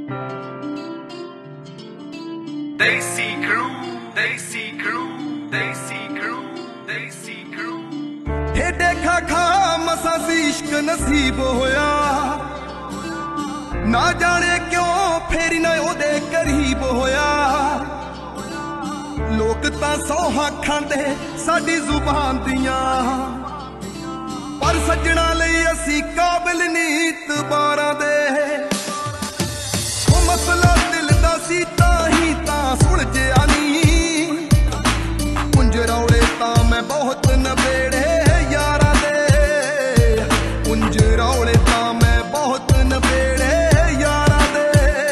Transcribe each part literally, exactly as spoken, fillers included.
Desi Crew, Desi Crew, Desi Crew, Desi Crew। ठेडे खा खा मसा सी इश्क नसीब होया, ना जाने क्यों फेरी ना ओदे करीब होया। लोग तां सौहां खांदे साडी जुबान दियां, पर सज्जणा लई असी काबिल नीत बारां दे। ओ मसला दिल दा सी तां ही तां सुलझिया नी, पुंज रौले तां मैं बहुत नबेड़े यारां दे, पुंज रौले तां मैं बहुत नबेड़े यारां दे।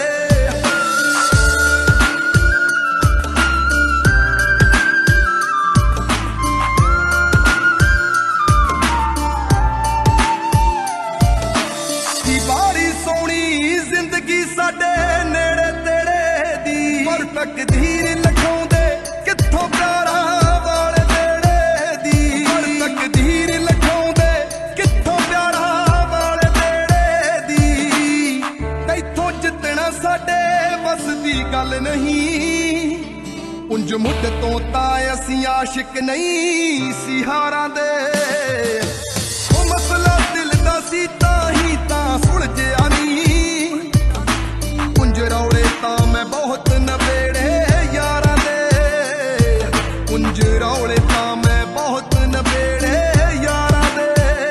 दी बारी सोहनी जिंदगी साडे नेड़े तेड़े दी, पर तकदीर लिखाउंदे कित्थों प्यारा वाले बेड़े दी, पर तकदीर लिखाउंदे कित्थों प्यारा वाले बेड़े दी। तैथों जितना साडे बस दी गल नहीं, पुंज मुੱਢ ਤੋਂ ਤਾਂ ਅਸੀਂ आशिक नहीं सी हारां दे। ओ मसला दिल दा सी तां ही तां सुलझिया नी, पुंज रौले तां मैं बहुत नबेड़े यारां दे, पुंज रौले तां मैं बहुत नबेड़े यारां दे।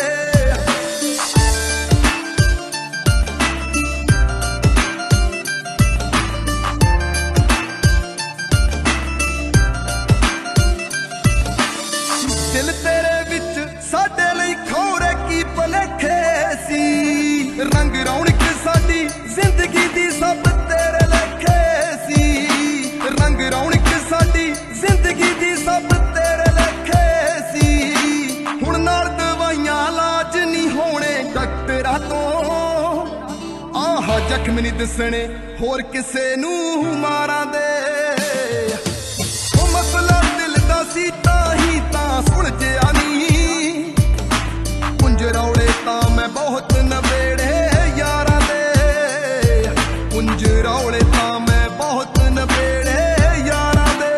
दिल तेरे विच साडे लई खौरे की भलेखे सी, रंग रौनक साडी जिंदगी दी सब तेरे लेखे सी, रंग रौनक साडी जिंदगी दी सब तेरे लेखे सी। हुण नाल दवाइयां लाज नहीं होने डॉक्टरां तो, आह जख्म नहीं दसने होर किसे नूं मारां दे। ओ मसला दिल दा सी तां ही तां सुलझिया नी, पुंज रौले तां मैं बहुत नबेड़े यारां दे, पुंज रौले तां मैं बहुत नबेड़े यारां दे।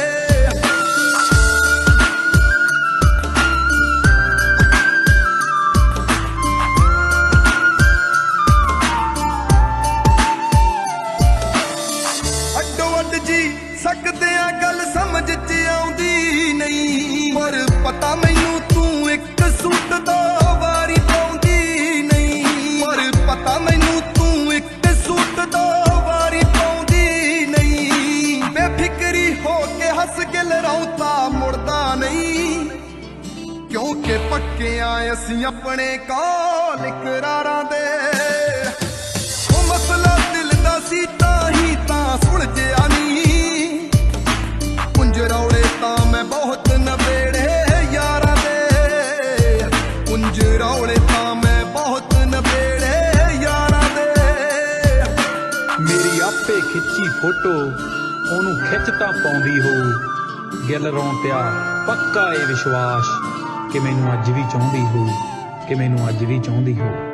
अड्डो अड्ड जी सकदे आ गल समझ च आउंदी नहीं, पर पता मैनू तू एक सूट दो वारी पाउंदी नहीं, पर पता मैनू तू एक सूट दो वारी पाउंदी नहीं। बेफिक्री हो के हस के लड़ाउता मुड़दा नहीं, क्योंकि पक्के आए असीं अपने कौल इकरारां दे। ओ मसला दिल दा सी तां ही तां सुलझिया नी, पुंज रौले तां मैं बहुत नबेड़े यारां दे, पुंज रौले तां मैं बहुत नबेड़े यारां दे। मेरी आपे खिੱਚੀ फोटो ਉਹਨੂੰ ਖਿੱਚ ਤਾਂ ਪਾਉਂਦੀ ਹੋ, ਗਿੱਲ ਰੌਂਤਿਆ ਪੱਕਾ ਇਹ ਵਿਸ਼ਵਾਸ ਕਿ ਮੈਨੂੰ ਅੱਜ ਵੀ ਚਾਹੁੰਦੀ ਹੋ, ਕਿ ਮੈਨੂੰ ਅੱਜ ਵੀ ਚਾਹੁੰਦੀ ਹੋ।